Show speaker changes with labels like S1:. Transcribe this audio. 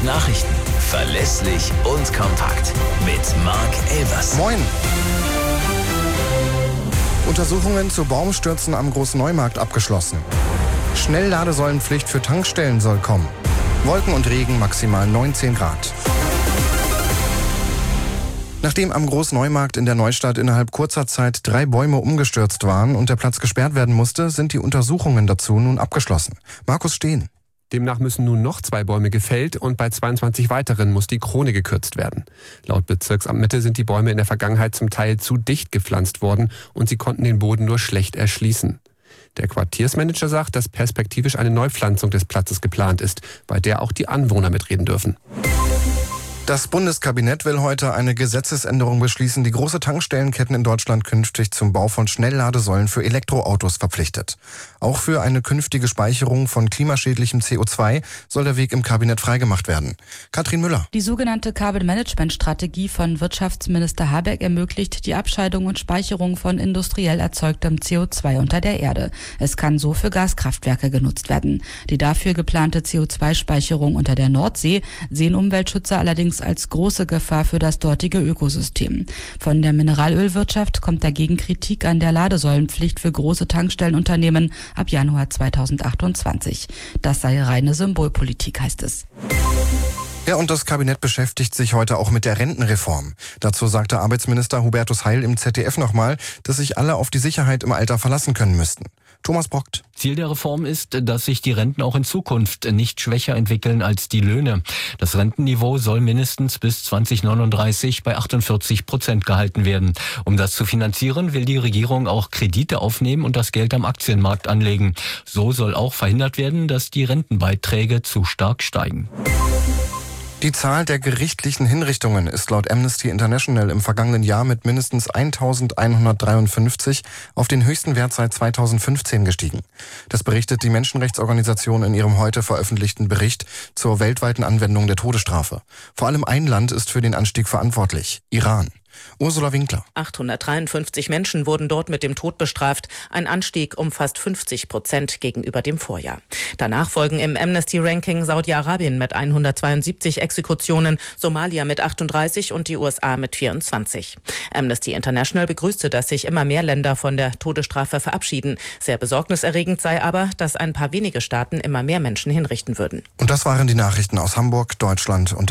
S1: Nachrichten. Verlässlich und kompakt. Mit Marc Elvers.
S2: Moin. Untersuchungen zu Baumstürzen am Großneumarkt abgeschlossen. Schnellladesäulenpflicht für Tankstellen soll kommen. Wolken und Regen, maximal 19 Grad. Nachdem am Großneumarkt in der Neustadt innerhalb kurzer Zeit 3 Bäume umgestürzt waren und der Platz gesperrt werden musste, sind die Untersuchungen dazu nun abgeschlossen. Markus Steen.
S3: Demnach müssen nun noch 2 Bäume gefällt und bei 22 weiteren muss die Krone gekürzt werden. Laut Bezirksamt Mitte sind die Bäume in der Vergangenheit zum Teil zu dicht gepflanzt worden und sie konnten den Boden nur schlecht erschließen. Der Quartiersmanager sagt, dass perspektivisch eine Neupflanzung des Platzes geplant ist, bei der auch die Anwohner mitreden dürfen.
S2: Das Bundeskabinett will heute eine Gesetzesänderung beschließen, die große Tankstellenketten in Deutschland künftig zum Bau von Schnellladesäulen für Elektroautos verpflichtet. Auch für eine künftige Speicherung von klimaschädlichem CO2 soll der Weg im Kabinett freigemacht werden. Katrin Müller.
S4: Die sogenannte Carbon-Management-Strategie von Wirtschaftsminister Habeck ermöglicht die Abscheidung und Speicherung von industriell erzeugtem CO2 unter der Erde. Es kann so für Gaskraftwerke genutzt werden. Die dafür geplante CO2-Speicherung unter der Nordsee sehen Umweltschützer allerdings als große Gefahr für das dortige Ökosystem. Von der Mineralölwirtschaft kommt dagegen Kritik an der Ladesäulenpflicht für große Tankstellenunternehmen ab Januar 2028. Das sei reine Symbolpolitik, heißt es.
S2: Ja, und das Kabinett beschäftigt sich heute auch mit der Rentenreform. Dazu sagte Arbeitsminister Hubertus Heil im ZDF nochmal, dass sich alle auf die Sicherheit im Alter verlassen können müssten. Thomas Brockt.
S5: Ziel der Reform ist, dass sich die Renten auch in Zukunft nicht schwächer entwickeln als die Löhne. Das Rentenniveau soll mindestens bis 2039 bei 48% gehalten werden. Um das zu finanzieren, will die Regierung auch Kredite aufnehmen und das Geld am Aktienmarkt anlegen. So soll auch verhindert werden, dass die Rentenbeiträge zu stark steigen.
S2: Die Zahl der gerichtlichen Hinrichtungen ist laut Amnesty International im vergangenen Jahr mit mindestens 1153 auf den höchsten Wert seit 2015 gestiegen. Das berichtet die Menschenrechtsorganisation in ihrem heute veröffentlichten Bericht zur weltweiten Anwendung der Todesstrafe. Vor allem ein Land ist für den Anstieg verantwortlich: Iran. Ursula Winkler.
S6: 853 Menschen wurden dort mit dem Tod bestraft, ein Anstieg um fast 50% gegenüber dem Vorjahr. Danach folgen im Amnesty-Ranking Saudi-Arabien mit 172 Exekutionen, Somalia mit 38 und die USA mit 24. Amnesty International begrüßte, dass sich immer mehr Länder von der Todesstrafe verabschieden. Sehr besorgniserregend sei aber, dass ein paar wenige Staaten immer mehr Menschen hinrichten würden.
S2: Und das waren die Nachrichten aus Hamburg, Deutschland und